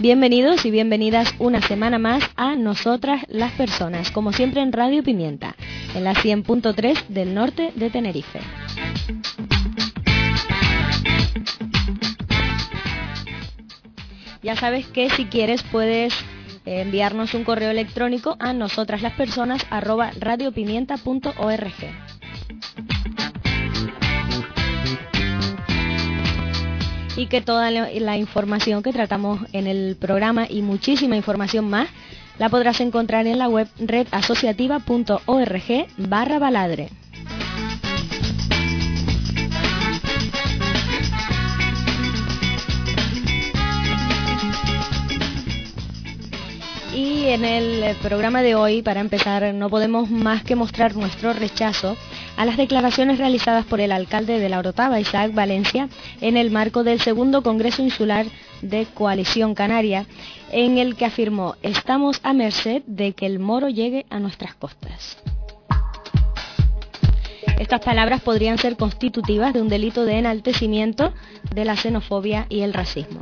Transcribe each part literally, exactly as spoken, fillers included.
Bienvenidos y bienvenidas una semana más a Nosotras las Personas, como siempre en Radio Pimienta, en la cien punto tres del norte de Tenerife. Ya sabes que si quieres puedes enviarnos un correo electrónico a nosotraslaspersonas arroba radiopimienta punto org. Y que toda la información que tratamos en el programa y muchísima información más la podrás encontrar en la web redasociativa punto org barra baladre. Y en el programa de hoy, para empezar, no podemos más que mostrar nuestro rechazo a las declaraciones realizadas por el alcalde de La Orotava, Isaac Valencia, en el marco del segundo Congreso Insular de Coalición Canaria, en el que afirmó: estamos a merced de que el moro llegue a nuestras costas. Estas palabras podrían ser constitutivas de un delito de enaltecimiento de la xenofobia y el racismo.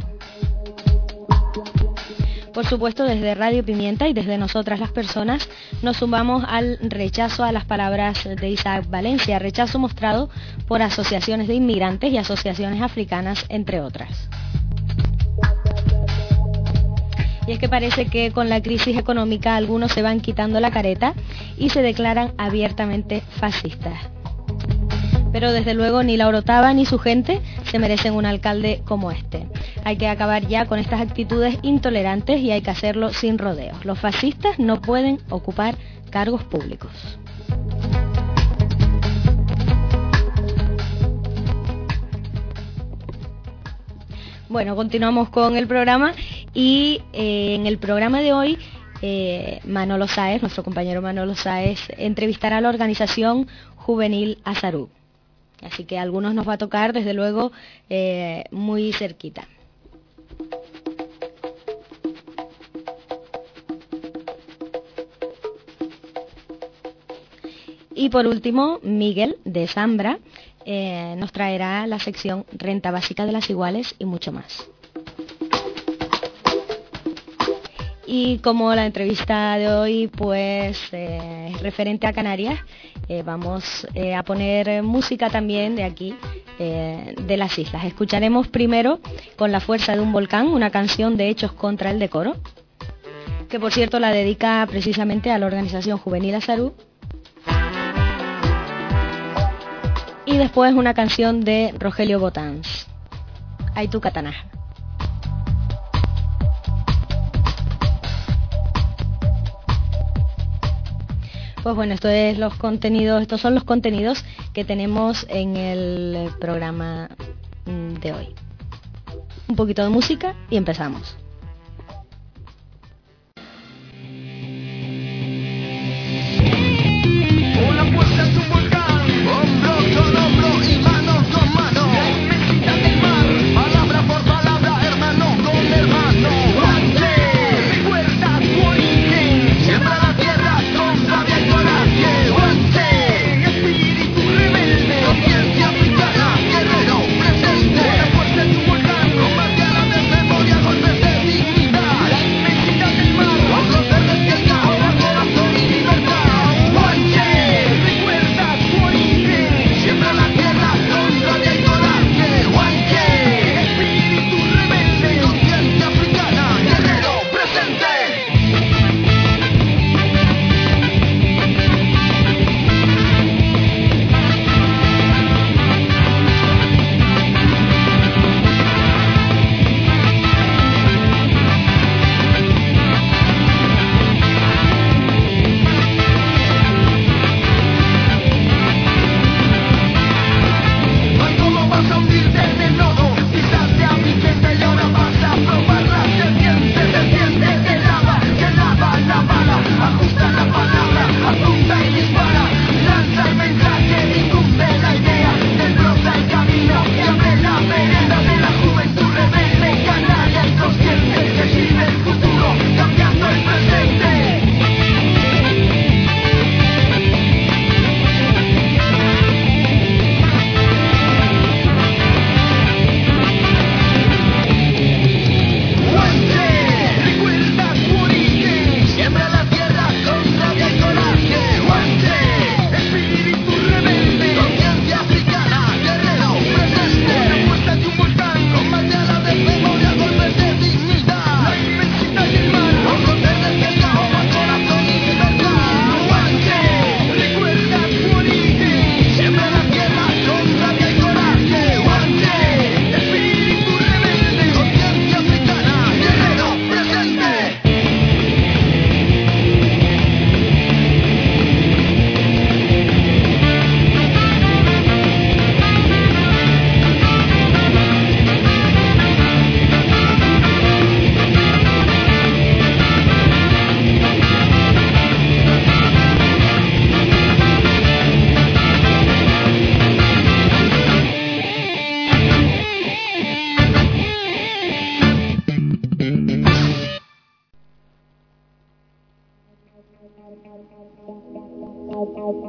Por supuesto, desde Radio Pimienta y desde Nosotras las Personas nos sumamos al rechazo a las palabras de Isaac Valencia, rechazo mostrado por asociaciones de inmigrantes y asociaciones africanas, entre otras. Y es que parece que con la crisis económica algunos se van quitando la careta y se declaran abiertamente fascistas. Pero desde luego ni La Orotava ni su gente se merecen un alcalde como este. Hay que acabar ya con estas actitudes intolerantes y hay que hacerlo sin rodeos. Los fascistas no pueden ocupar cargos públicos. Bueno, continuamos con el programa y eh, en el programa de hoy eh, Manolo Sáez, nuestro compañero Manolo Sáez, entrevistará a la organización juvenil Azarú. Así que a algunos nos va a tocar, desde luego, eh, muy cerquita. Y por último, Miguel, de Zambra, eh, nos traerá la sección Renta Básica de las Iguales y mucho más. Y como la entrevista de hoy pues eh, es referente a Canarias, eh, vamos eh, a poner música también de aquí, eh, de las islas. Escucharemos primero Con la fuerza de un volcán, una canción de Hechos contra el Decoro, que por cierto la dedica precisamente a la organización juvenil Azarú. Y después una canción de Rogelio Botáns, Aitu Katanaja. Pues bueno, esto es los contenidos, estos son los contenidos que tenemos en el programa de hoy. Un poquito de música y empezamos. Una fuerza es un volcán, hombro con hombro y mano con mano. La inmensidad del mar, palabra por palabra, hermano con hermano. Guante, recuerda tu origen, siembra la tierra con rabia y coraje. Guante, espíritu rebelde, conciencia africana, guerrero presente. Una fuerza es un volcán, combate a la desmemoria, golpes de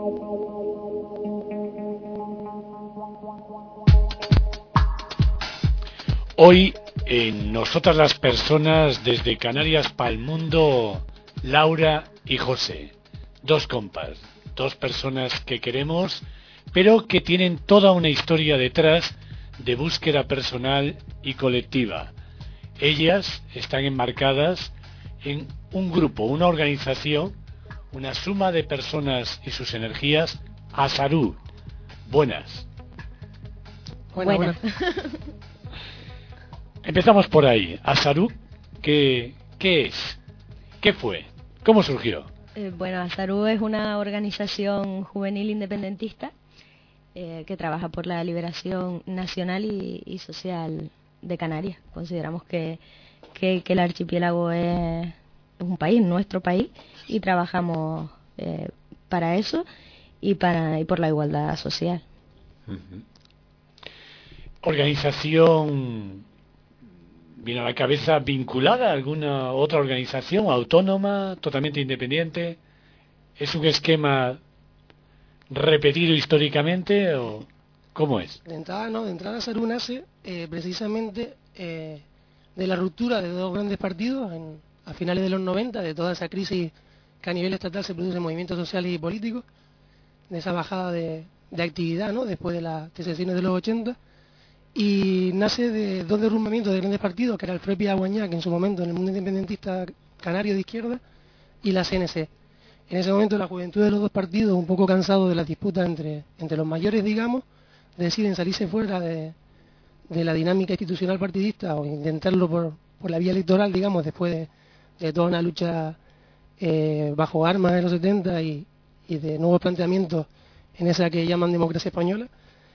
Hoy, en Nosotras las Personas, desde Canarias para el mundo, Laura y José, dos compas, dos personas que queremos, pero que tienen toda una historia detrás de búsqueda personal y colectiva. Ellas están enmarcadas en un grupo, una organización, una suma de personas y sus energías, Asarú. Buenas. Buenas. Buenas. Empezamos por ahí. Asarú, ¿qué, qué es? ¿Qué fue? ¿Cómo surgió? Eh, bueno, Asarú es una organización juvenil independentista eh, que trabaja por la liberación nacional y, y social de Canarias. Consideramos que, que, que el archipiélago es, es un país, nuestro país, y trabajamos eh, para eso y, para, y por la igualdad social. Uh-huh. Organización... ¿Viene a la cabeza vinculada a alguna otra organización autónoma, totalmente independiente? ¿Es un esquema repetido históricamente o cómo es? De entrada, no, de entrada Asarú nace eh, precisamente eh, de la ruptura de dos grandes partidos en, a finales de los noventa, de toda esa crisis que a nivel estatal se produce en movimientos sociales y políticos, de esa bajada de, de actividad, ¿no?, después de las secesiones de los ochenta. Y nace de dos derrumbamientos de grandes partidos, que era el Frepi Aguañá, que en su momento en el mundo independentista canario de izquierda, y la C N C. En ese momento la juventud de los dos partidos, un poco cansado de las disputas entre, entre los mayores, digamos, deciden salirse fuera de, de la dinámica institucional partidista o intentarlo por, por la vía electoral, digamos, después de, de toda una lucha eh, bajo armas en los setenta y, y de nuevos planteamientos en esa que llaman democracia española.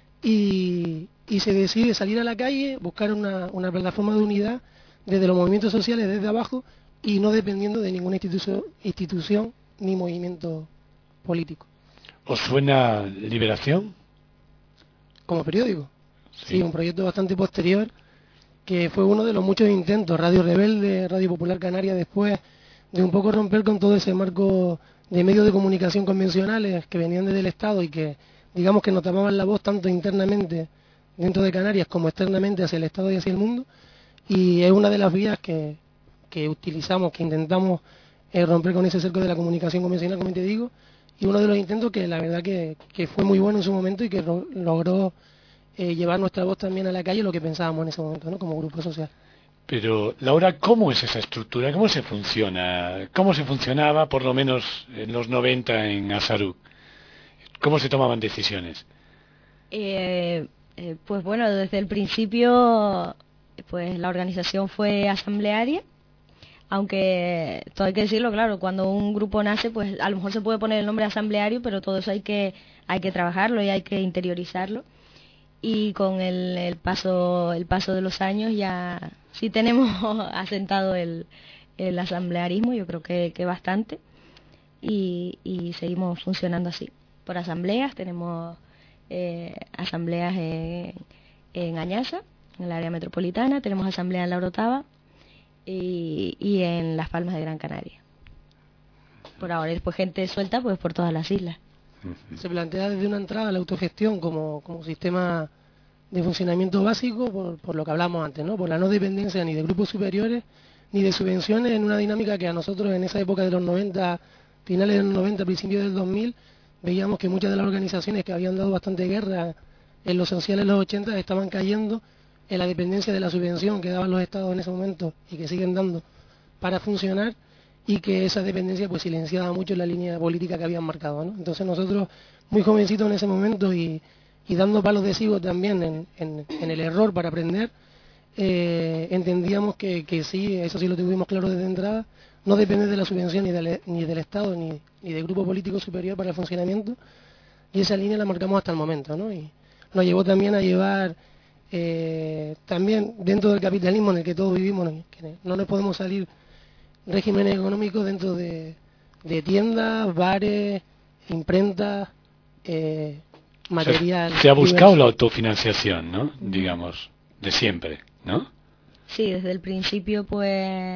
Y, y se decide salir a la calle, buscar una, una plataforma de unidad desde los movimientos sociales, desde abajo, y no dependiendo de ninguna institución, institución ni movimiento político. ¿Os suena Liberación? Como periódico. Sí. Sí, un proyecto bastante posterior, que fue uno de los muchos intentos, Radio Rebelde, Radio Popular Canaria, después de un poco romper con todo ese marco de medios de comunicación convencionales que venían desde el Estado y que, digamos, que nos tapaban la voz tanto internamente dentro de Canarias como externamente hacia el Estado y hacia el mundo, y es una de las vías que, que utilizamos, que intentamos eh, romper con ese cerco de la comunicación convencional, como te digo, y uno de los intentos que la verdad que, que fue muy bueno en su momento y que ro- logró eh, llevar nuestra voz también a la calle, lo que pensábamos en ese momento, ¿no?, como grupo social. Pero, Laura, ¿cómo es esa estructura? ¿Cómo se funciona? ¿Cómo se funcionaba, por lo menos en los noventa, en Asarú? ¿Cómo se tomaban decisiones? Eh, eh, pues bueno, desde el principio pues la organización fue asamblearia, aunque todo hay que decirlo, claro, cuando un grupo nace, pues a lo mejor se puede poner el nombre asambleario, pero todo eso hay que, hay que trabajarlo y hay que interiorizarlo. Y con el, el paso el paso de los años ya sí tenemos asentado el, el asamblearismo, yo creo que, que bastante, y, y seguimos funcionando así. Por asambleas, tenemos eh, asambleas en, en Añaza, en el área metropolitana, tenemos asamblea en La Orotava y, y en Las Palmas de Gran Canaria. Por ahora, y después gente suelta pues por todas las islas. Se plantea desde una entrada la autogestión como, como sistema de funcionamiento básico, por, por lo que hablamos antes, ¿no?, por la no dependencia ni de grupos superiores ni de subvenciones, en una dinámica que a nosotros en esa época de los noventa, finales de los noventa, principios del dos mil, veíamos que muchas de las organizaciones que habían dado bastante guerra en los sociales en los ochenta estaban cayendo en la dependencia de la subvención que daban los estados en ese momento y que siguen dando para funcionar, y que esa dependencia pues silenciaba mucho la línea política que habían marcado, ¿no? Entonces nosotros, muy jovencitos en ese momento y, y dando palos de ciego también en, en, en el error para aprender, eh, entendíamos que, que sí, eso sí lo tuvimos claro desde entrada, no depende de la subvención ni del, ni del Estado ni, ni del grupo político superior para el funcionamiento, y esa línea la marcamos hasta el momento, ¿no? Y nos llevó también a llevar eh, también dentro del capitalismo en el que todos vivimos, que no nos podemos salir regímenes económicos dentro de, de tiendas, bares, imprentas, eh, material. Se, se ha buscado la autofinanciación, ¿no? Digamos, de siempre, ¿no? Sí, desde el principio pues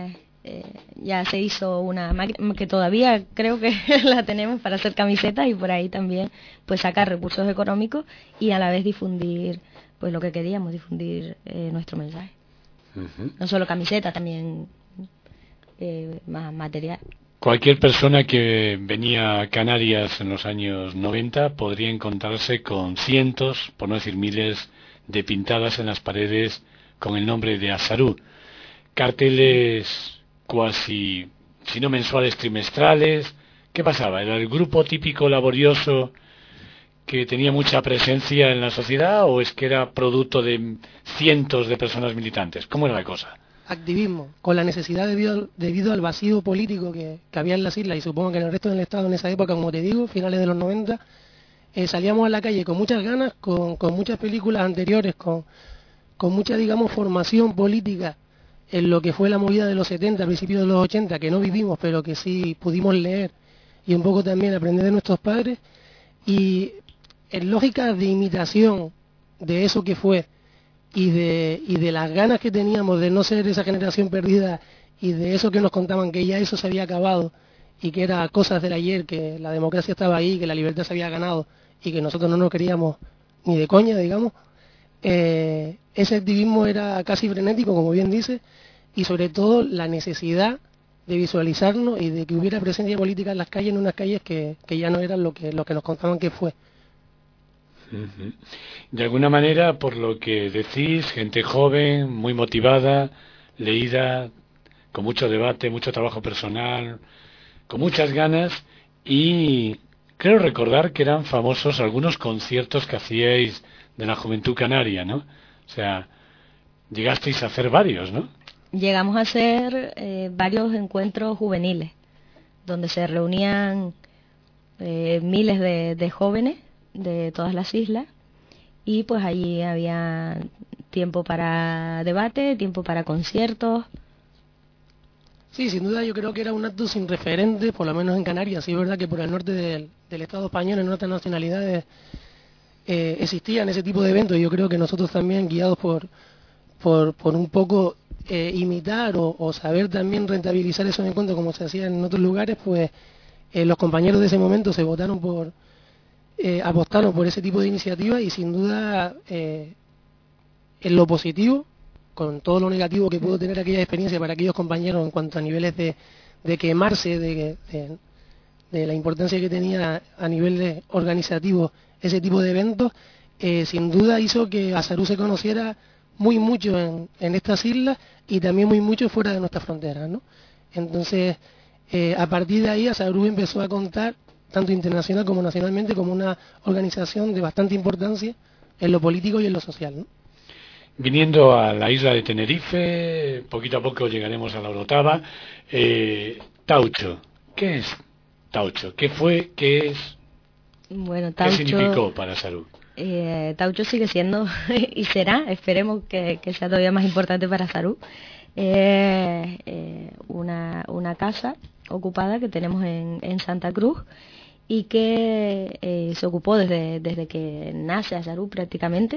eh, ya se hizo una máquina que todavía creo que la tenemos para hacer camisetas y por ahí también pues sacar recursos económicos y a la vez difundir pues lo que queríamos, difundir eh, nuestro mensaje. Uh-huh. No solo camisetas, también eh, más material. Cualquier persona que venía a Canarias en los años noventa podría encontrarse con cientos, por no decir miles, de pintadas en las paredes con el nombre de Azarú. Carteles cuasi, si no mensuales, trimestrales. ¿Qué pasaba? ¿Era el grupo típico laborioso que tenía mucha presencia en la sociedad o es que era producto de cientos de personas militantes? ¿Cómo era la cosa? Activismo, con la necesidad debido, debido al vacío político que, que había en las islas y supongo que en el resto del Estado en esa época, como te digo, finales de los noventa, eh, salíamos a la calle con muchas ganas, con, con muchas películas anteriores, con, con mucha, digamos, formación política en lo que fue la movida de los setenta, principios de los ochenta, que no vivimos, pero que sí pudimos leer y un poco también aprender de nuestros padres, y en lógica de imitación de eso que fue, y de y de las ganas que teníamos de no ser esa generación perdida y de eso que nos contaban que ya eso se había acabado y que era cosas del ayer, que la democracia estaba ahí, que la libertad se había ganado y que nosotros no nos queríamos ni de coña, digamos, eh, ese activismo era casi frenético, como bien dice, y sobre todo la necesidad de visualizarnos y de que hubiera presencia política en las calles, en unas calles que, que ya no eran lo que, lo que nos contaban que fue. De alguna manera, por lo que decís, gente joven, muy motivada, leída, con mucho debate, mucho trabajo personal, con muchas ganas, y creo recordar que eran famosos algunos conciertos que hacíais de la Juventud Canaria, ¿no? O sea, llegasteis a hacer varios, ¿no? Llegamos a hacer eh, varios encuentros juveniles, donde se reunían eh, miles de, de jóvenes de todas las islas y pues allí había tiempo para debate, tiempo para conciertos. Sí, sin duda yo creo que era un acto sin referente, por lo menos en Canarias. Sí, es verdad que por el norte del, del Estado español, en otras nacionalidades, eh, existían ese tipo de eventos y yo creo que nosotros también, guiados por, por, por un poco eh, imitar o, o saber también rentabilizar esos encuentros como se hacía en otros lugares, pues eh, los compañeros de ese momento se votaron por Eh, apostaron por ese tipo de iniciativas y sin duda eh, en lo positivo, con todo lo negativo que pudo tener aquella experiencia para aquellos compañeros en cuanto a niveles de, de quemarse, de, de, de la importancia que tenía a nivel de organizativo ese tipo de eventos, eh, sin duda hizo que Azarú se conociera muy mucho en, en estas islas y también muy mucho fuera de nuestras fronteras, ¿no? Entonces, eh, a partir de ahí Azarú empezó a contar tanto internacional como nacionalmente, como una organización de bastante importancia en lo político y en lo social, ¿no? Viniendo a la isla de Tenerife, poquito a poco llegaremos a la Orotava. Eh, Taucho, ¿qué es Taucho? ¿Qué fue? ¿Qué es? Bueno, Taucho, ¿qué significó para Azarú? Eh, Taucho sigue siendo y será, esperemos que, que sea todavía más importante para Azarú. Eh, eh, una, una casa ocupada que tenemos en, en Santa Cruz y que eh, se ocupó desde, desde que nace Azarú prácticamente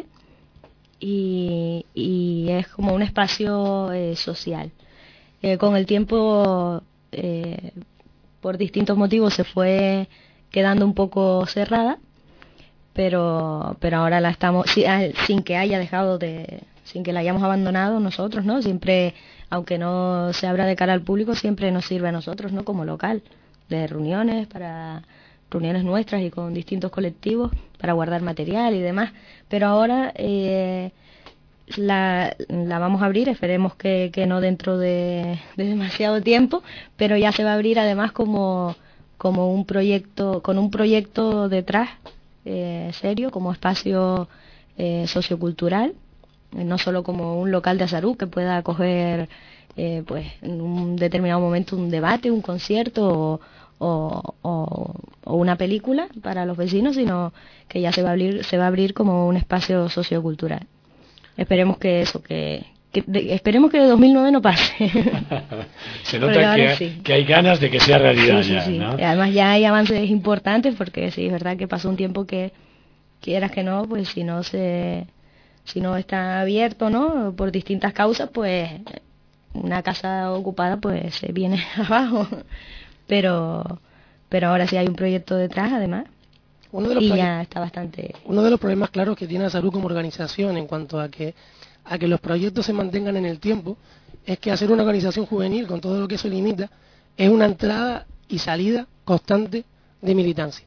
y, y es como un espacio eh, social. Eh, con el tiempo, eh, por distintos motivos, se fue quedando un poco cerrada, pero, pero ahora la estamos, sin que haya dejado de, sin que la hayamos abandonado nosotros, ¿no? Siempre, aunque no se abra de cara al público, siempre nos sirve a nosotros, ¿no? Como local, de reuniones para reuniones nuestras y con distintos colectivos para guardar material y demás, pero ahora eh, la, la vamos a abrir, esperemos que, que no dentro de, de demasiado tiempo, pero ya se va a abrir además como, como un proyecto, con un proyecto detrás eh, serio, como espacio eh, sociocultural, eh, no solo como un local de Azarú que pueda acoger eh, pues en un determinado momento un debate, un concierto o O, o, o una película para los vecinos, sino que ya se va a abrir se va a abrir como un espacio sociocultural. Esperemos que eso que, que de, esperemos que de dos mil nueve no pase. Se nota que, sí. que hay ganas de que sea realidad. Sí, sí, ya, sí. ¿no? Y además ya hay avances importantes porque sí es verdad que pasó un tiempo que quieras que no, pues si no se si no está abierto, ¿no? Por distintas causas, pues una casa ocupada pues se viene abajo. Pero, pero ahora sí hay un proyecto detrás, además. Uno de los y proye- ya está bastante... Uno de los problemas claros que tiene Asalud como organización en cuanto a que a que los proyectos se mantengan en el tiempo es que hacer una organización juvenil, con todo lo que eso limita, es una entrada y salida constante de militancia.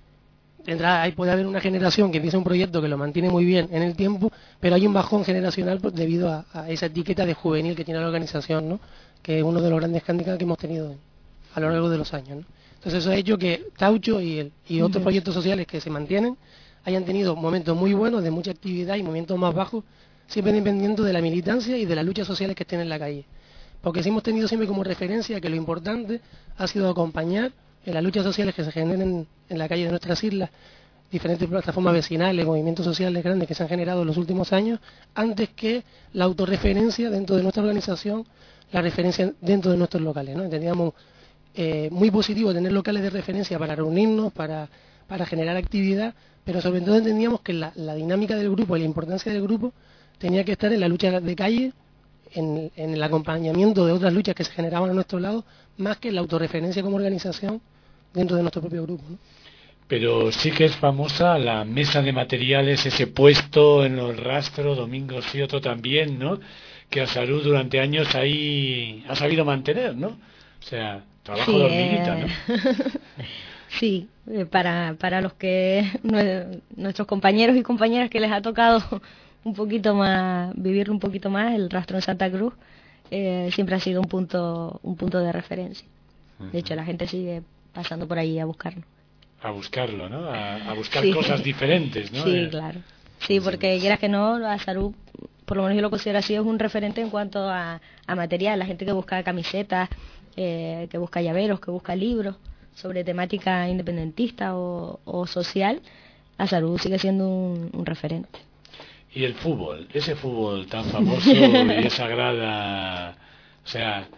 De entrada, ahí puede haber una generación que empieza un proyecto que lo mantiene muy bien en el tiempo, pero hay un bajón generacional pues, debido a, a esa etiqueta de juvenil que tiene la organización, ¿no? Que es uno de los grandes hándicaps que hemos tenido a lo largo de los años, ¿no? Entonces eso ha hecho que Taucho y, el, y otros uh-huh. proyectos sociales que se mantienen hayan tenido momentos muy buenos de mucha actividad y momentos más bajos, siempre dependiendo de la militancia y de las luchas sociales que estén en la calle. Porque sí hemos tenido siempre como referencia que lo importante ha sido acompañar en las luchas sociales que se generen en la calle de nuestras islas, diferentes plataformas vecinales, movimientos sociales grandes que se han generado en los últimos años, antes que la autorreferencia dentro de nuestra organización, la referencia dentro de nuestros locales, ¿no? Entendíamos eh, muy positivo tener locales de referencia para reunirnos, para, para generar actividad, pero sobre todo entendíamos que la, la dinámica del grupo y la importancia del grupo tenía que estar en la lucha de calle, en, en el acompañamiento de otras luchas que se generaban a nuestro lado, más que en la autorreferencia como organización dentro de nuestro propio grupo, ¿no? Pero sí que es famosa la mesa de materiales, ese puesto en el rastro, Domingo sí, otro también, ¿no? Que Asalud durante años ahí ha sabido mantener, ¿no? O sea, trabajo sí, de hormiguita, eh... ¿no? Sí, eh, para, para los que nuestros compañeros y compañeras que les ha tocado un poquito más, vivirlo un poquito más, el rastro en Santa Cruz, eh, siempre ha sido un punto, un punto de referencia. De hecho, la gente sigue pasando por ahí a buscarlo. A buscarlo, ¿no? A, a buscar sí. cosas diferentes, ¿no? Sí, eh... claro. Sí, porque quieras que no, Asalud, por lo menos yo lo considero así, es un referente en cuanto a, a material. La gente que busca camisetas, eh, que busca llaveros, que busca libros sobre temática independentista o, o social, Asalud sigue siendo un, un referente. Y el fútbol, ese fútbol tan famoso y esa grada, o sea,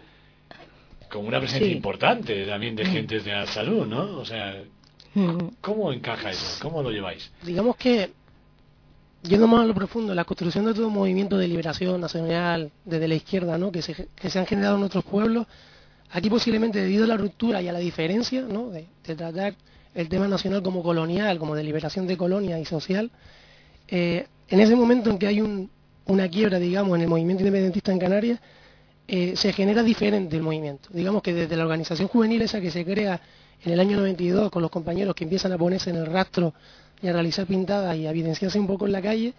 con una presencia sí. importante también de gentes de Asalud, ¿no? O sea, ¿cómo encaja eso? ¿Cómo lo lleváis? Digamos que, yendo más a lo profundo, la construcción de todo un movimiento de liberación nacional desde la izquierda, ¿no? que, se, que se han generado en nuestros pueblos, aquí posiblemente debido a la ruptura y a la diferencia, ¿no? de, de tratar el tema nacional como colonial, como de liberación de colonia y social, eh, en ese momento en que hay un, una quiebra, digamos, en el movimiento independentista en Canarias, eh, se genera diferente el movimiento. Digamos que desde la organización juvenil esa que se crea en el año noventa y dos con los compañeros que empiezan a ponerse en el rastro y a realizar pintadas y a evidenciarse un poco en la calle,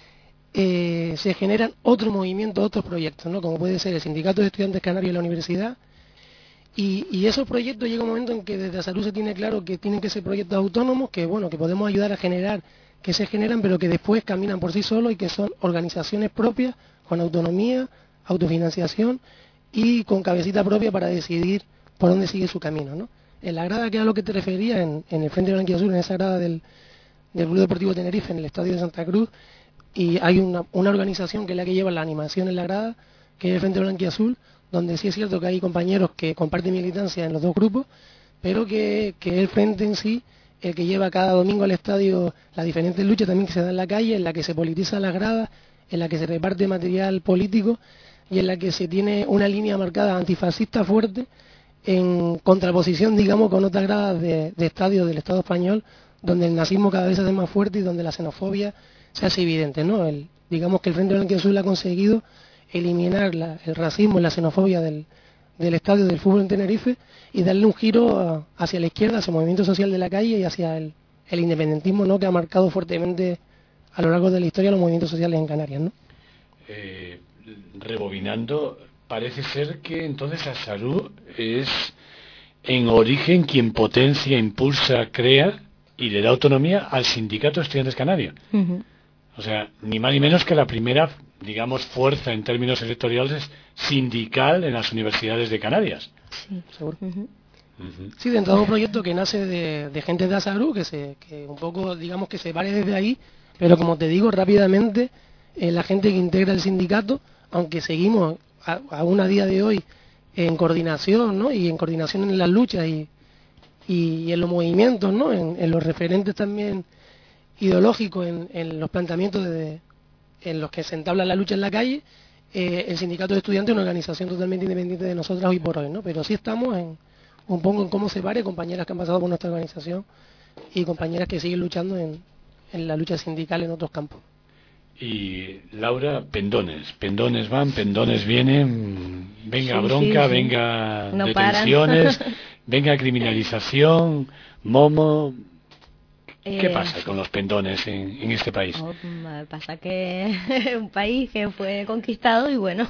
eh, se generan otro movimiento, otros proyectos, ¿no? Como puede ser el Sindicato de Estudiantes Canarios de la Universidad, y, y esos proyectos llega un momento en que desde Asalud se tiene claro que tienen que ser proyectos autónomos, que bueno, que podemos ayudar a generar, que se generan, pero que después caminan por sí solos y que son organizaciones propias, con autonomía, autofinanciación y con cabecita propia para decidir por dónde sigue su camino, ¿no? En la grada, que era a lo que te refería, en, en el Frente Blanquiazul, en esa grada del, del Club Deportivo Tenerife, en el Estadio de Santa Cruz, y hay una, una organización que es la que lleva la animación en la grada, que es el Frente Blanquiazul, donde sí es cierto que hay compañeros que comparten militancia en los dos grupos, pero que, que el frente en sí, el que lleva cada domingo al estadio las diferentes luchas también que se dan en la calle, en la que se politiza las gradas, en la que se reparte material político y en la que se tiene una línea marcada antifascista fuerte, en contraposición, digamos, con otras gradas de, de estadios del Estado español, donde el nazismo cada vez se hace más fuerte y donde la xenofobia se hace evidente, ¿no? El, digamos que el Frente Blanquiazul ha conseguido eliminar la, el racismo y la xenofobia del, del estadio del fútbol en Tenerife y darle un giro a, hacia la izquierda, hacia el movimiento social de la calle y hacia el, el independentismo, ¿no? Que ha marcado fuertemente a lo largo de la historia los movimientos sociales en Canarias, ¿no? Eh, rebobinando, parece ser que entonces Asalud es en origen quien potencia, impulsa, crea y le da autonomía al Sindicato de Estudiantes Canarios. Uh-huh. O sea, ni más ni menos que la primera, digamos, fuerza en términos sectoriales sindical en las universidades de Canarias. Sí, seguro. Uh-huh. Uh-huh. Sí, dentro de un proyecto que nace de, de gente de Asalud, que, se, que un poco, digamos, que se vale desde ahí, pero como te digo, rápidamente, eh, la gente que integra el sindicato, aunque seguimos a, aún a día de hoy en coordinación, ¿no? Y en coordinación en las luchas y, y, y en los movimientos, ¿no? En, en los referentes también ideológicos, en, en los planteamientos de, en los que se entabla la lucha en la calle, eh, el sindicato de estudiantes es una organización totalmente independiente de nosotras hoy por hoy, ¿no? Pero sí estamos en un poco en cómo se pare, compañeras que han pasado por nuestra organización y compañeras que siguen luchando en, en la lucha sindical en otros campos. Y Laura, pendones, pendones van, pendones vienen, venga Sí, bronca, sí, sí. venga No detenciones, venga criminalización, momo. ¿Qué Eh, pasa con los pendones en, en este país? oh, mm, pasa que es un país que fue conquistado y bueno,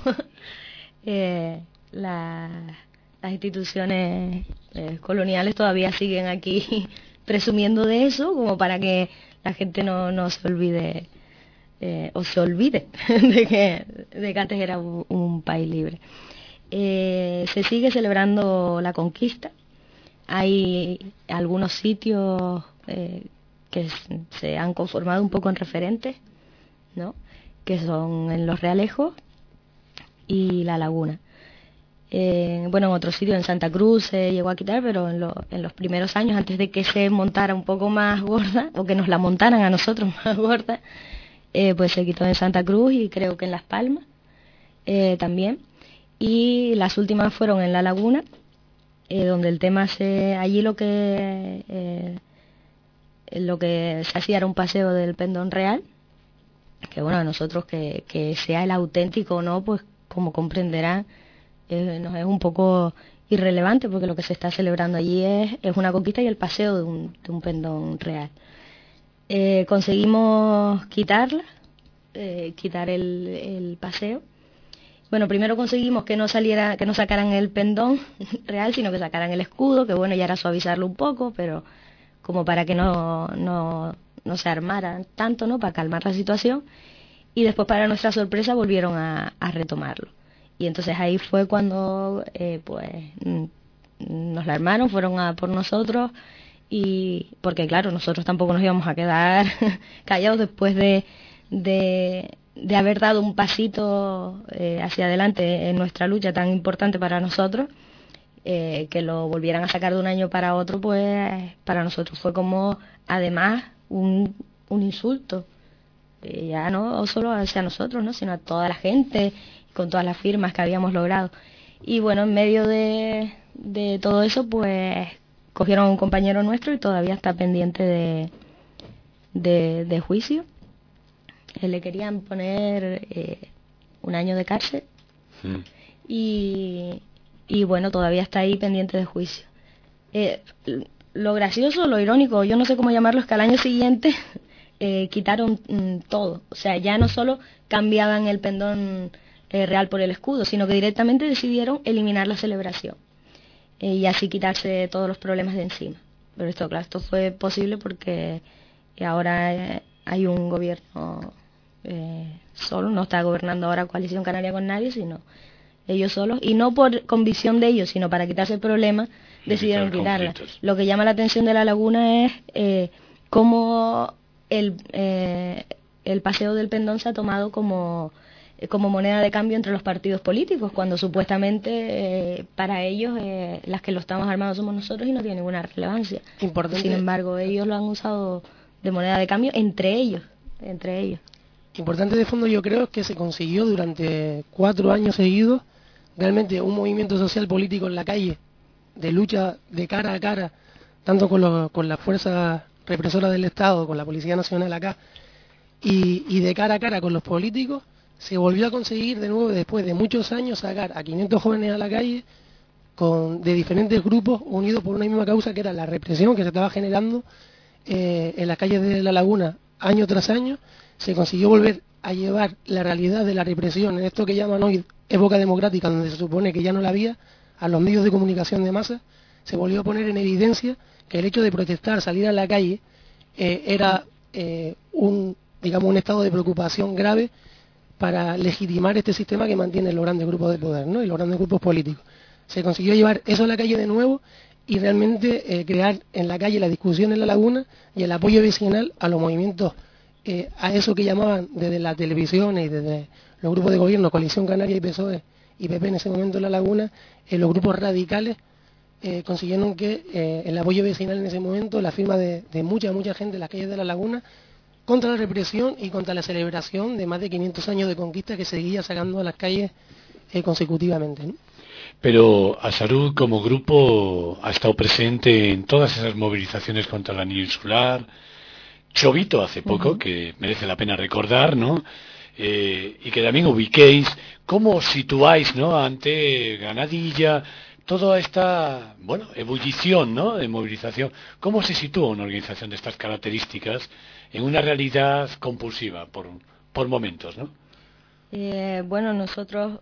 eh, la- las instituciones eh, coloniales todavía siguen aquí presumiendo de eso, como para que la gente no, no se olvide eh, o se olvide de que, de que antes era un, un país libre. Eh, se sigue celebrando la conquista. Hay algunos sitios eh, que s- se han conformado un poco en referentes, ¿no? Que son en Los Realejos y La Laguna. Eh, bueno, en otros sitios, en Santa Cruz se llegó a quitar, pero en, lo- en los primeros años, antes de que se montara un poco más gorda, o que nos la montaran a nosotros más gorda, eh, pues se quitó en Santa Cruz y creo que en Las Palmas eh, también. Y las últimas fueron en La Laguna, eh, donde el tema se... Allí lo que... eh, lo que se hacía era un paseo del Pendón Real, que bueno, a nosotros que, que sea el auténtico o no, pues como comprenderán, eh, nos es un poco irrelevante, porque lo que se está celebrando allí es, es una conquista y el paseo de un, de un pendón real. Eh, conseguimos quitarla, eh, quitar el, el paseo. Bueno, primero conseguimos que no saliera, que no sacaran el pendón real, sino que sacaran el escudo, que bueno, ya era suavizarlo un poco, pero como para que no, no, no se armara tanto, ¿no? Para calmar la situación. Y después, para nuestra sorpresa, volvieron a, a retomarlo. Y entonces ahí fue cuando eh, pues mm, nos la armaron, fueron a por nosotros, y porque claro, nosotros tampoco nos íbamos a quedar callados después de, de, de haber dado un pasito eh, hacia adelante en nuestra lucha tan importante para nosotros. Eh, que lo volvieran a sacar de un año para otro, pues para nosotros fue como además un, un insulto. Eh, ya no solo hacia nosotros, ¿no? Sino a toda la gente, con todas las firmas que habíamos logrado. Y bueno, en medio de, de todo eso, pues cogieron a un compañero nuestro y todavía está pendiente de, de, de juicio. Eh, le querían poner eh, un año de cárcel. Mm. y, y bueno, todavía está ahí pendiente de juicio. Eh, lo gracioso, lo irónico, yo no sé cómo llamarlo, es que al año siguiente eh, quitaron mm, todo. O sea, ya no solo cambiaban el pendón eh, real por el escudo, sino que directamente decidieron eliminar la celebración eh, y así quitarse todos los problemas de encima. Pero esto, claro, esto fue posible porque ahora eh, hay un gobierno eh, solo, no está gobernando ahora Coalición Canaria con nadie, sino ellos solos, y no por convicción de ellos, sino para quitarse el problema, decidieron Evitar quitarla. conflictos. Lo que llama la atención de La Laguna es eh, cómo el, eh, el paseo del pendón se ha tomado como, eh, como moneda de cambio entre los partidos políticos, cuando supuestamente eh, para ellos eh, las que lo estamos armados somos nosotros y no tiene ninguna relevancia. Importante. Sin embargo, ellos lo han usado de moneda de cambio entre ellos, entre ellos. Importante de fondo, yo creo, es que se consiguió durante cuatro años seguidos realmente un movimiento social político en la calle, de lucha de cara a cara, tanto con, los, con las fuerzas represoras del Estado, con la Policía Nacional acá, y, y de cara a cara con los políticos. Se volvió a conseguir de nuevo, después de muchos años, sacar a quinientos jóvenes a la calle con, de diferentes grupos unidos por una misma causa, que era la represión que se estaba generando eh, en las calles de La Laguna año tras año. Se consiguió volver a llevar la realidad de la represión en esto que llaman hoy época democrática, donde se supone que ya no la había, a los medios de comunicación de masa. Se volvió a poner en evidencia que el hecho de protestar, salir a la calle, eh, era eh, un, digamos, un estado de preocupación grave para legitimar este sistema que mantiene los grandes grupos de poder, ¿no? Y los grandes grupos políticos. Se consiguió llevar eso a la calle de nuevo y realmente eh, crear en la calle la discusión en La Laguna y el apoyo vecinal a los movimientos, eh, a eso que llamaban desde la televisión y desde los grupos de gobierno, Coalición Canaria y P S O E y P P en ese momento en La Laguna, eh, los grupos radicales eh, consiguieron que eh, el apoyo vecinal en ese momento, la firma de, de mucha, mucha gente en las calles de La Laguna, contra la represión y contra la celebración de más de quinientos años de conquista que seguía sacando a las calles eh, consecutivamente, ¿no? Pero Asarú como grupo ha estado presente en todas esas movilizaciones contra la anillo insular. Chovito hace poco, uh-huh. que merece la pena recordar, ¿no? Eh, y que también ubiquéis, ¿cómo os situáis, ¿no?, ante Granadilla, toda esta, bueno, ebullición, ¿no?, de movilización? ¿Cómo se sitúa una organización de estas características en una realidad compulsiva por, por momentos, ¿no? Eh, bueno, nosotros,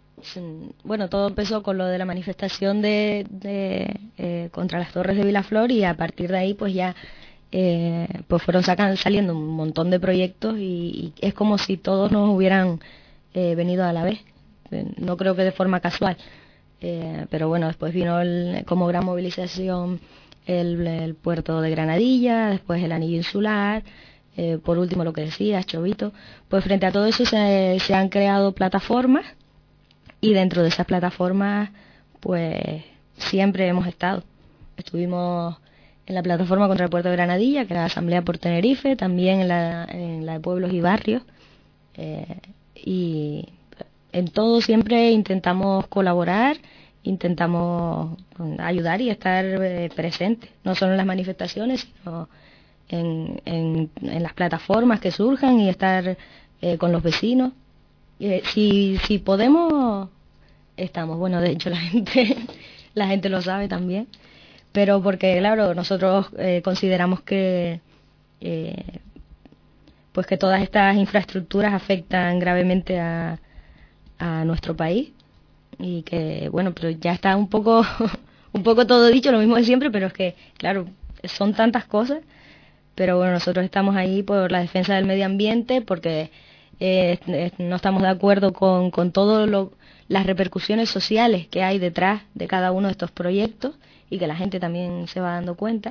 bueno, todo empezó con lo de la manifestación de, de eh, contra las torres de Vilaflor, y a partir de ahí pues ya eh, pues fueron sacan, saliendo un montón de proyectos, y, y es como si todos nos hubieran eh, venido a la vez. No creo que de forma casual, eh, pero bueno, después vino el, como gran movilización el, el puerto de Granadilla, después el anillo insular, eh, por último lo que decías, Chovito. Pues frente a todo eso se, se han creado plataformas, y dentro de esas plataformas pues siempre hemos estado. Estuvimos en la plataforma contra el puerto de Granadilla, que era la Asamblea por Tenerife, también en la, en la de Pueblos y Barrios, eh, y en todo siempre intentamos colaborar, intentamos ayudar y estar eh, presentes, no solo en las manifestaciones, sino en, en, en las plataformas que surjan, y estar eh, con los vecinos. Eh, si, si podemos, estamos. Bueno, de hecho la gente, la gente lo sabe también, pero porque, claro, nosotros eh, consideramos que eh, pues que todas estas infraestructuras afectan gravemente a, a nuestro país, y que, bueno, pero ya está un poco un poco todo dicho, lo mismo de siempre, pero es que, claro, son tantas cosas. Pero bueno, nosotros estamos ahí por la defensa del medio ambiente, porque eh, eh, no estamos de acuerdo con, con todas las repercusiones sociales que hay detrás de cada uno de estos proyectos, y que la gente también se va dando cuenta,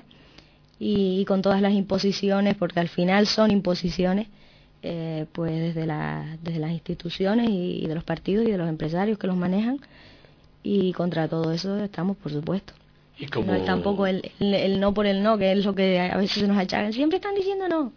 y, y con todas las imposiciones, porque al final son imposiciones, eh, pues desde, la, desde las instituciones y, y de los partidos y de los empresarios que los manejan, y contra todo eso estamos, por supuesto. Y como... No es tampoco el, el, el no por el no, que es lo que a veces se nos achacan, siempre están diciendo no.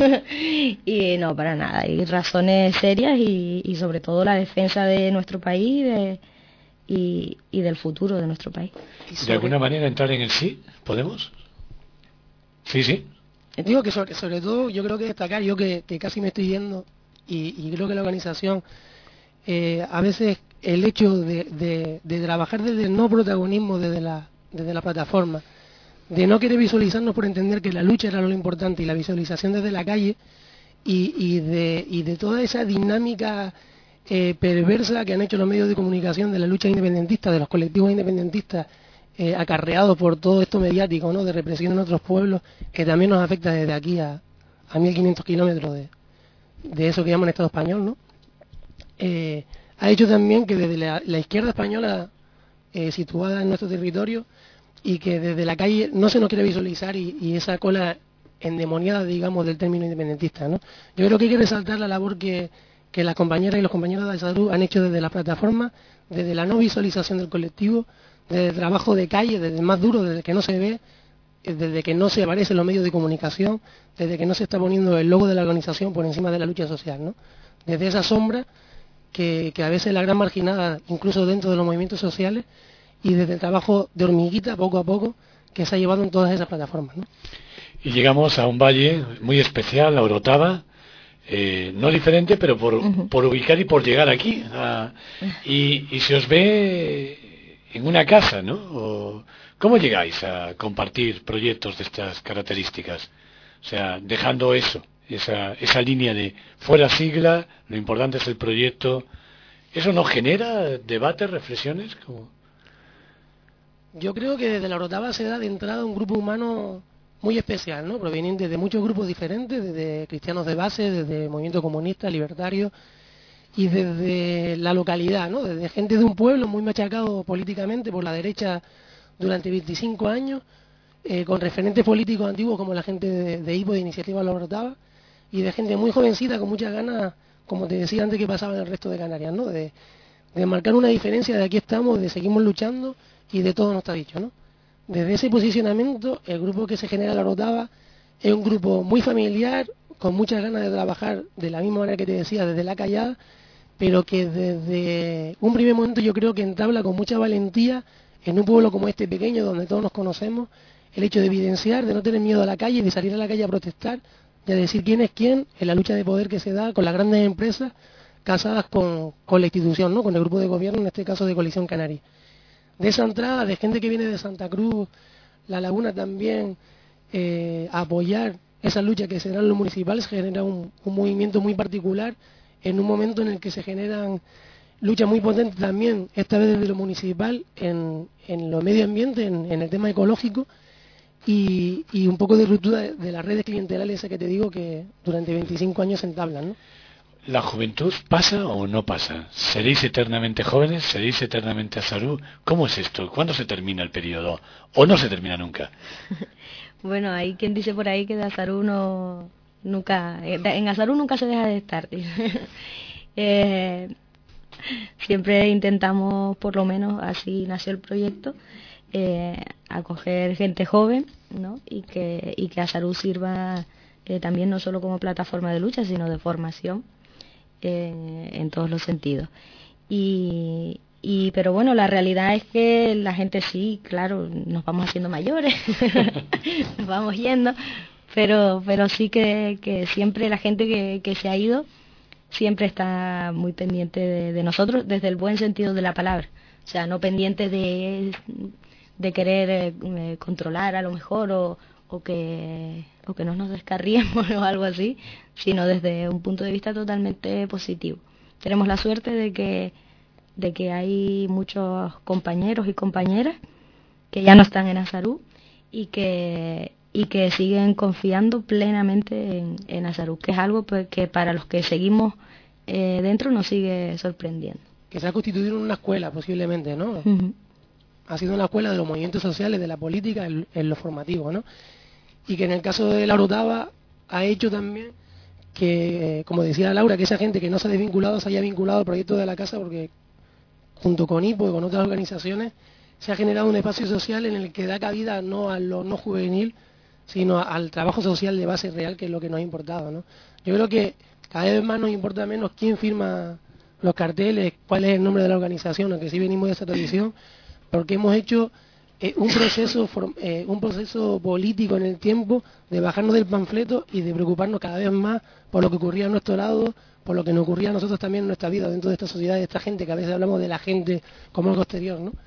Y no, para nada, hay razones serias, y, y sobre todo la defensa de nuestro país de, y, y del futuro de nuestro país. ¿De alguna manera entrar en el sí? ¿Podemos? Sí, sí. Digo que sobre, sobre todo yo creo que destacar, yo que, que casi me estoy yendo, y, y creo que la organización, eh, a veces el hecho de, de, de trabajar desde el no protagonismo, desde la desde la plataforma, de no querer visualizarnos por entender que la lucha era lo importante, y la visualización desde la calle, y, y, de, y de toda esa dinámica eh, perversa que han hecho los medios de comunicación de la lucha independentista, de los colectivos independentistas, eh, acarreados por todo esto mediático, ¿no?, de represión en otros pueblos, que también nos afecta desde aquí a, a mil quinientos kilómetros de, de eso que llaman Estado español, ¿no? Eh, ha hecho también que desde la, la izquierda española eh, situada en nuestro territorio, y que desde la calle no se nos quiere visualizar, y, y esa cola endemoniada, digamos, del término independentista, ¿no? Yo creo que hay que resaltar la labor que, que las compañeras y los compañeros de Asarú han hecho desde la plataforma, desde la no visualización del colectivo, desde el trabajo de calle, desde el más duro, desde que no se ve, desde que no se aparece en los medios de comunicación, desde que no se está poniendo el logo de la organización por encima de la lucha social, ¿no? Desde esa sombra que, que a veces la gran marginada, incluso dentro de los movimientos sociales, y desde el trabajo de hormiguita, poco a poco, que se ha llevado en todas esas plataformas, ¿no? Y llegamos a un valle muy especial, la Orotava, eh, no diferente, pero por, uh-huh. por ubicar y por llegar aquí. A, y, y se os ve en una casa, ¿no? O, ¿cómo llegáis a compartir proyectos de estas características? O sea, dejando eso, esa, esa línea de fuera sigla, lo importante es el proyecto. ¿Eso no genera debates, reflexiones? ¿Cómo? Yo creo que desde la Orotava se da de entrada un grupo humano muy especial, ¿no? Proveniente de muchos grupos diferentes, desde cristianos de base, desde movimiento comunista, libertario, y desde la localidad, ¿no? Desde gente de un pueblo muy machacado políticamente por la derecha durante veinticinco años, eh, con referentes políticos antiguos como la gente de, de I P O, de Iniciativa La Orotava, y de gente muy jovencita con muchas ganas, como te decía antes, que pasaba en el resto de Canarias, ¿no? De, de marcar una diferencia, de aquí estamos, de seguimos luchando, y de todo no está dicho, ¿no? Desde ese posicionamiento, el grupo que se genera La Orotava es un grupo muy familiar, con muchas ganas de trabajar de la misma manera que te decía, desde la callada, pero que desde un primer momento yo creo que entabla con mucha valentía en un pueblo como este pequeño, donde todos nos conocemos, el hecho de evidenciar, de no tener miedo a la calle, de salir a la calle a protestar, y a decir quién es quién en la lucha de poder que se da con las grandes empresas casadas con, con la institución, ¿no? Con el grupo de gobierno, en este caso de Coalición Canaria. De esa entrada, de gente que viene de Santa Cruz, La Laguna también, eh, a apoyar esa lucha que se da en lo municipal, se genera un, un movimiento muy particular en un momento en el que se generan luchas muy potentes también, esta vez desde lo municipal, en, en lo medio ambiente, en, en el tema ecológico, y, y un poco de ruptura de, de las redes clientelares, esa que te digo que durante veinticinco años se entablan, ¿no? ¿La juventud pasa o no pasa? ¿Seréis eternamente jóvenes? ¿Seréis eternamente Azarú? ¿Cómo es esto? ¿Cuándo se termina el periodo? ¿O no se termina nunca? Bueno, hay quien dice por ahí que de Azarú no, nunca, en Azarú nunca se deja de estar. eh, siempre intentamos, por lo menos así nació el proyecto, eh, acoger gente joven, ¿no? Y que, y que Azarú sirva eh, también no solo como plataforma de lucha, sino de formación. Eh, en todos los sentidos y, y pero bueno, la realidad es que la gente sí, claro, nos vamos haciendo mayores nos vamos yendo, pero pero sí que, que siempre la gente que, que se ha ido siempre está muy pendiente de, de nosotros, desde el buen sentido de la palabra, o sea, no pendiente de, de querer eh, controlar a lo mejor o o que o que no nos descarriemos o algo así, sino desde un punto de vista totalmente positivo. Tenemos la suerte de que de que hay muchos compañeros y compañeras que ya no están en Azarú y que y que siguen confiando plenamente en, en Azarú, que es algo pues, que para los que seguimos eh, dentro nos sigue sorprendiendo. Que se ha constituido en una escuela posiblemente, ¿no? Uh-huh. Ha sido una escuela de los movimientos sociales, de la política, en, en lo formativo, ¿no? Y que en el caso de la Orotava ha hecho también que, como decía Laura, que esa gente que no se ha desvinculado se haya vinculado al proyecto de la casa, porque junto con I P O y con otras organizaciones se ha generado un espacio social en el que da cabida no a lo no juvenil, sino al trabajo social de base real, que es lo que nos ha importado, ¿no? Yo creo que cada vez más nos importa menos quién firma los carteles, cuál es el nombre de la organización, aunque sí venimos de esa tradición, porque hemos hecho Eh, un proceso eh, un proceso político en el tiempo de bajarnos del panfleto y de preocuparnos cada vez más por lo que ocurría a nuestro lado, por lo que nos ocurría a nosotros también en nuestra vida dentro de esta sociedad, de esta gente, que a veces hablamos de la gente como algo exterior, ¿no?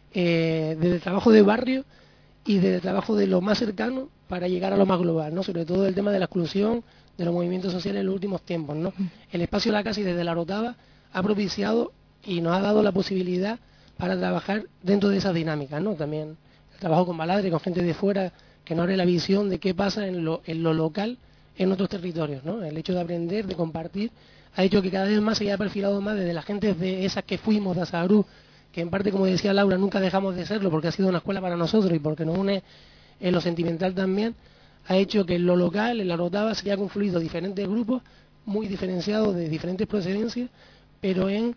Eh, desde el trabajo de barrio y desde el trabajo de lo más cercano para llegar a lo más global, ¿no? Sobre todo el tema de la exclusión, de los movimientos sociales en los últimos tiempos, ¿no? El espacio La Casa y desde la Orotava ha propiciado y nos ha dado la posibilidad para trabajar dentro de esas dinámicas, ¿no? También el trabajo con Baladre, con gente de fuera, que nos abre la visión de qué pasa en lo, en lo local, en otros territorios, ¿no? El hecho de aprender, de compartir, ha hecho que cada vez más se haya perfilado más desde la gente de esas que fuimos de Azarú, que en parte, como decía Laura, nunca dejamos de serlo porque ha sido una escuela para nosotros y porque nos une en lo sentimental también, ha hecho que en lo local, en la Orotava, se haya confluido diferentes grupos muy diferenciados de diferentes procedencias, pero en...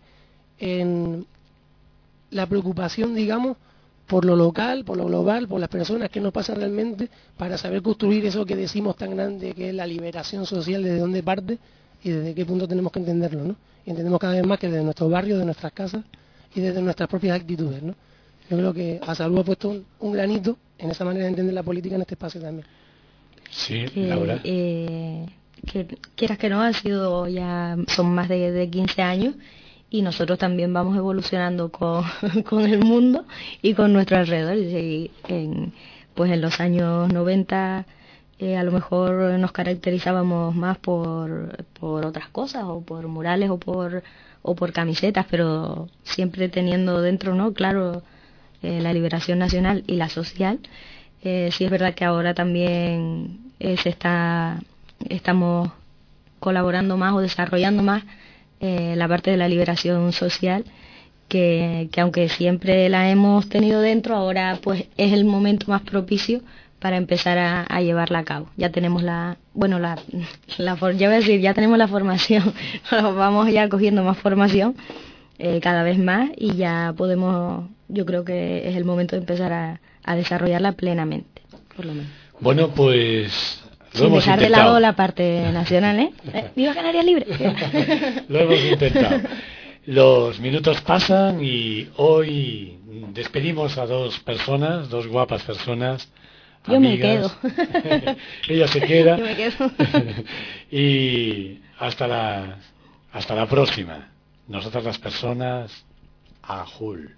en la preocupación, digamos, por lo local, por lo global, por las personas, qué nos pasa realmente, para saber construir eso que decimos tan grande, que es la liberación social, desde dónde parte y desde qué punto tenemos que entenderlo, ¿no? Y entendemos cada vez más que desde nuestros barrios, de nuestras casas y desde nuestras propias actitudes, ¿no? Yo creo que Azarú ha puesto un, un granito en esa manera de entender la política en este espacio también. Sí, que, Laura. Eh, que quieras que no, ha sido ya, son más de, de quince años, y nosotros también vamos evolucionando con, con el mundo y con nuestro alrededor. Y en, pues en los años noventa eh, a lo mejor nos caracterizábamos más por, por otras cosas, o por murales o por, o por camisetas, pero siempre teniendo dentro, ¿no? Claro, eh, la liberación nacional y la social. Eh, sí es verdad que ahora también eh, se está, estamos colaborando más o desarrollando más Eh, la parte de la liberación social, que, que aunque siempre la hemos tenido dentro, ahora pues es el momento más propicio para empezar a, a llevarla a cabo. Ya tenemos la, bueno, la, la ya voy a decir, ya tenemos la formación, vamos ya cogiendo más formación eh, cada vez más, y ya podemos, yo creo que es el momento de empezar a, a desarrollarla plenamente, por lo menos. Bueno, pues Lo Sin hemos dejar de intentado. lado la parte nacional, ¿eh? Eh, ¡Viva Canarias Libre! Lo hemos intentado. Los minutos pasan y hoy despedimos a dos personas, dos guapas personas. Yo me amigas. Ella se queda. Yo me quedo. Y hasta la hasta la próxima. Nosotras las personas, Ajul.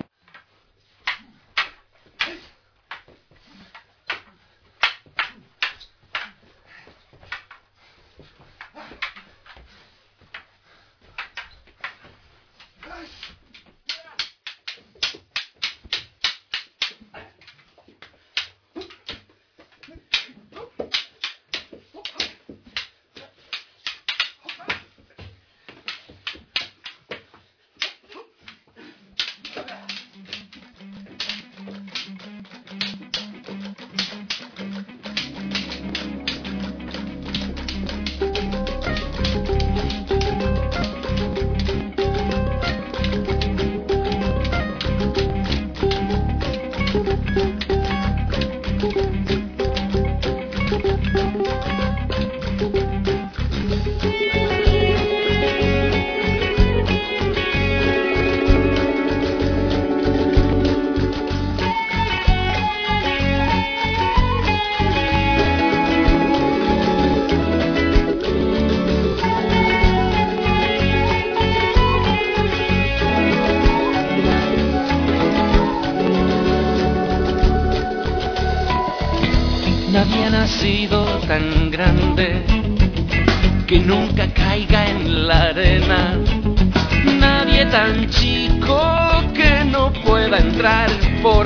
Nadie ha nacido tan grande que nunca caiga en la arena. Nadie tan chico que no pueda entrar por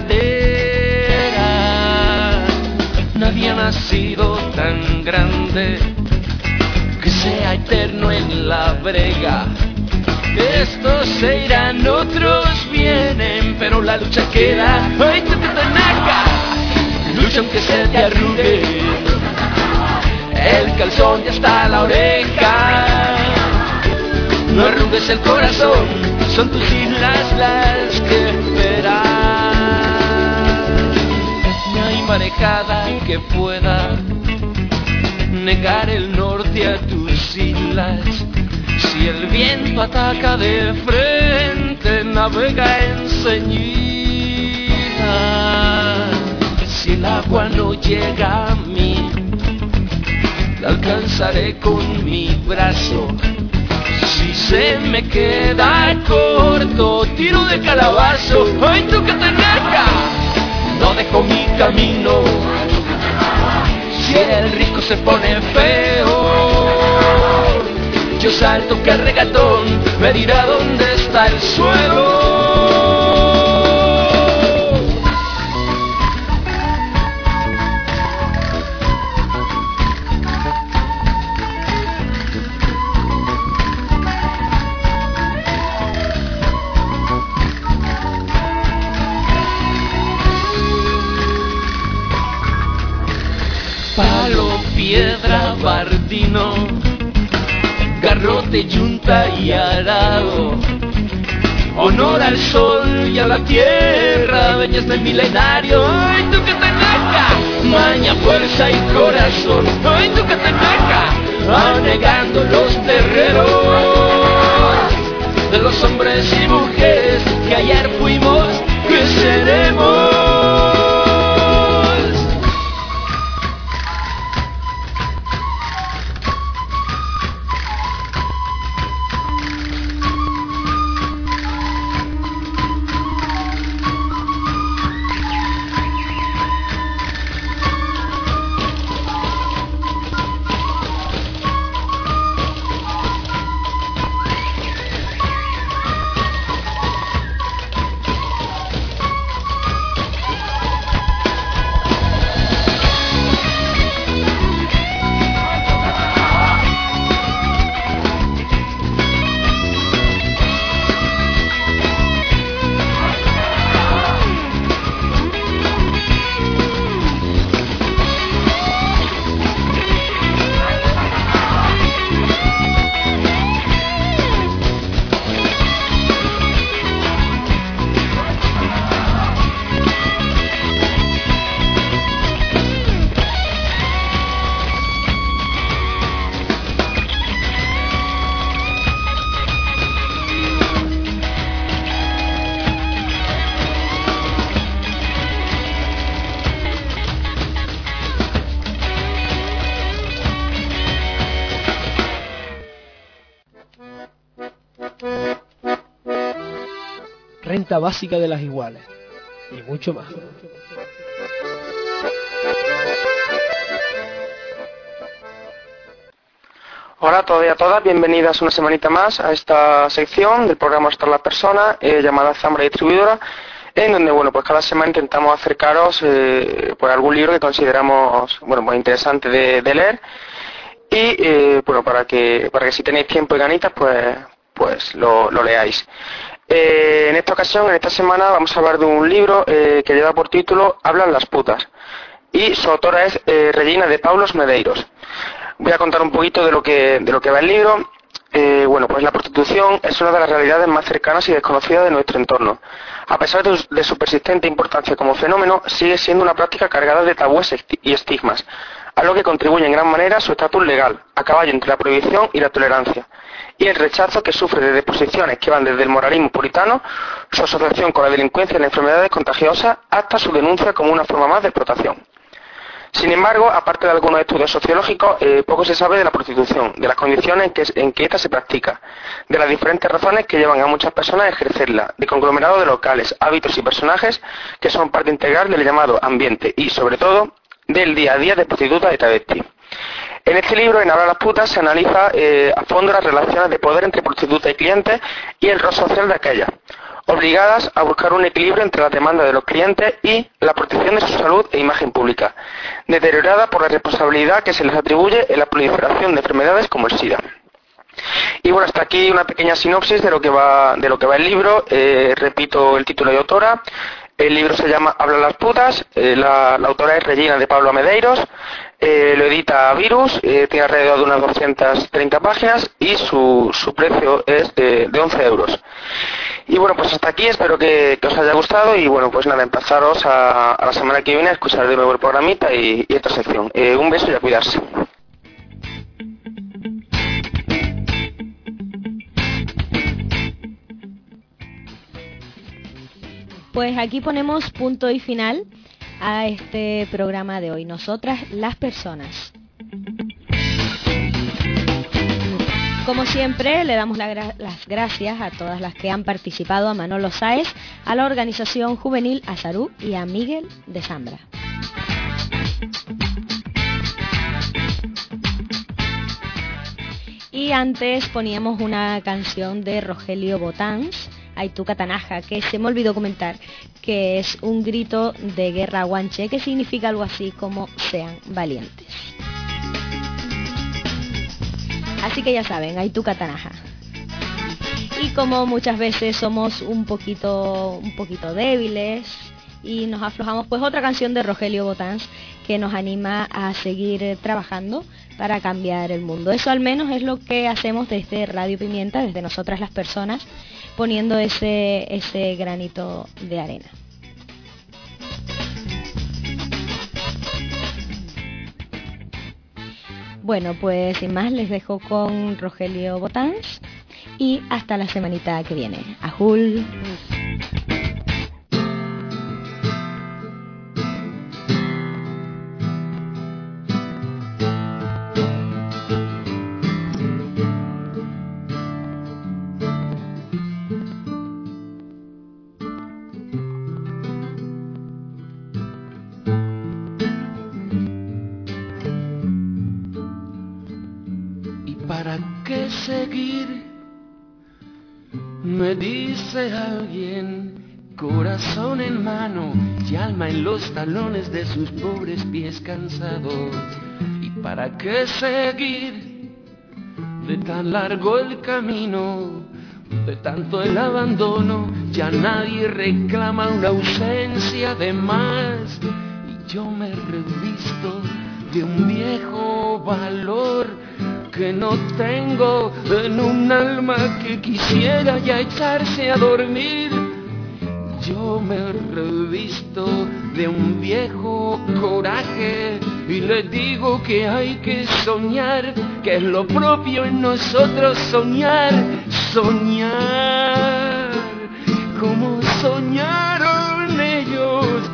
cadera. Nadie ha nacido tan grande que sea eterno en la brega. Estos se irán, otros vienen, pero la lucha queda. ¡Ay, tú que te naca! Lucha aunque se te arrugue el calzón y hasta la oreja. No arrugues el corazón, son tus islas las que verás. No hay marejada que pueda negar el norte a tus islas. Si el viento ataca de frente, navega enseguida. Si el agua no llega a mí, la alcanzaré con mi brazo. Si se me queda corto, tiro de calabazo. ¡Ay, tú que te naca! No dejo mi camino. Si el risco se pone feo, yo salto que el regatón me dirá dónde está el suelo. Palo, piedra, bardino, garrote, yunta y arado. Honor al sol y a la tierra, dueñas del milenario. ¡Ay, tú que te naca! Maña, fuerza y corazón. ¡Ay, tú que te naca! Anegando los terreros de los hombres y mujeres que ayer fuimos, que seremos. renta básica de las iguales y mucho más. Hola a todos y a todas, bienvenidas una semanita más a esta sección del programa Ostras la Persona, eh, llamada Zambra Distribuidora, en donde bueno pues cada semana intentamos acercaros eh, por algún libro que consideramos bueno muy interesante de, de leer y eh, bueno para que para que si tenéis tiempo y ganitas pues pues lo, lo leáis. Eh, en esta ocasión, en esta semana, vamos a hablar de un libro eh, que lleva por título Hablan las putas y su autora es eh, Regina de Paulos Medeiros. Voy a contar un poquito de lo que de lo que va el libro. Eh, bueno, pues la prostitución es una de las realidades más cercanas y desconocidas de nuestro entorno. A pesar de, de su persistente importancia como fenómeno, sigue siendo una práctica cargada de tabúes y estigmas, a lo que contribuye en gran manera su estatus legal, a caballo entre la prohibición y la tolerancia, y el rechazo que sufre desde posiciones que van desde el moralismo puritano, su asociación con la delincuencia y las enfermedades contagiosas, hasta su denuncia como una forma más de explotación. Sin embargo, aparte de algunos estudios sociológicos, eh, poco se sabe de la prostitución, de las condiciones en que, en que ésta se practica, de las diferentes razones que llevan a muchas personas a ejercerla, de conglomerados de locales, hábitos y personajes que son parte integral del llamado ambiente y, sobre todo, del día a día de prostitutas y travestis. En este libro, en Hablar las putas, se analiza eh, a fondo las relaciones de poder entre prostitutas y clientes y el rol social de aquellas, obligadas a buscar un equilibrio entre la demanda de los clientes y la protección de su salud e imagen pública, deteriorada por la responsabilidad que se les atribuye en la proliferación de enfermedades como el SIDA. Y bueno, hasta aquí una pequeña sinopsis de lo que va, de lo que va el libro. Eh, repito el título y autora. El libro se llama Hablan las putas, eh, la, la autora es Regina de Paulos Medeiros, eh, lo edita Virus, eh, tiene alrededor de unas doscientas treinta páginas y su, su precio es de, de once euros. Y bueno, pues hasta aquí, espero que, que os haya gustado y bueno, pues nada, empezaros a, a la semana que viene a escuchar de nuevo el programita y, y esta sección. Eh, un beso y a cuidarse. Pues aquí ponemos punto y final a este programa de hoy. Nosotras, las personas. Como siempre, le damos la gra- las gracias a todas las que han participado, a Manolo Sáez, a la organización juvenil Azarú y a Miguel de Zambra. Y antes poníamos una canción de Rogelio Botáns, Aituca Tanaja, que se me olvidó comentar que es un grito de guerra guanche, que significa algo así como sean valientes. Así que ya saben, Aituca Tanaja. Y como muchas veces somos un poquito, un poquito débiles y nos aflojamos, pues otra canción de Rogelio Botáns que nos anima a seguir trabajando para cambiar el mundo. Eso al menos es lo que hacemos desde Radio Pimienta, desde nosotras las personas, poniendo ese, ese granito de arena. Bueno, pues sin más les dejo con Rogelio Botáns y hasta la semanita que viene. Ajul. ¿Para qué seguir? Me dice alguien, corazón en mano y alma en los talones de sus pobres pies cansados. ¿Y para qué seguir? De tan largo el camino, de tanto el abandono, ya nadie reclama una ausencia de más. Y yo me revisto de un viejo valor que no tengo, en un alma que quisiera ya echarse a dormir. Yo me revisto de un viejo coraje y le digo que hay que soñar, que es lo propio en nosotros soñar, soñar, como soñaron ellos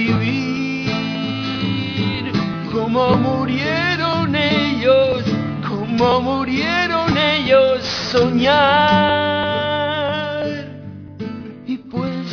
vivir, como murieron ellos, como murieron ellos soñar. Y pues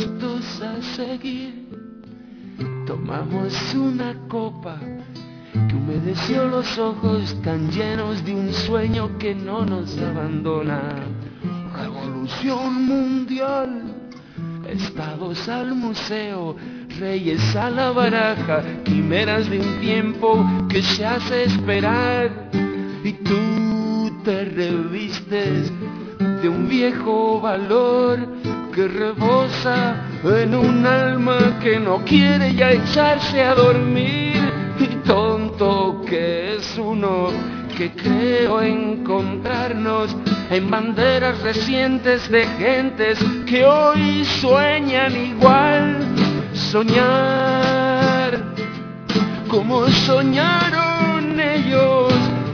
seguir. Tomamos una copa que humedeció los ojos tan llenos de un sueño que no nos abandona. Revolución mundial, estados al museo, reyes a la baraja, quimeras de un tiempo que se hace esperar. Y tú te revistes de un viejo valor que rebosa en un alma que no quiere ya echarse a dormir. Y tonto que es uno que creo encontrarnos en banderas recientes de gentes que hoy sueñan igual. Soñar como soñaron ellos,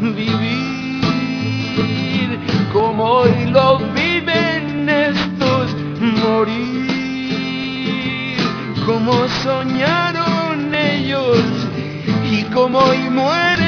vivir como hoy lo viven estos, morir como soñaron ellos y como hoy mueren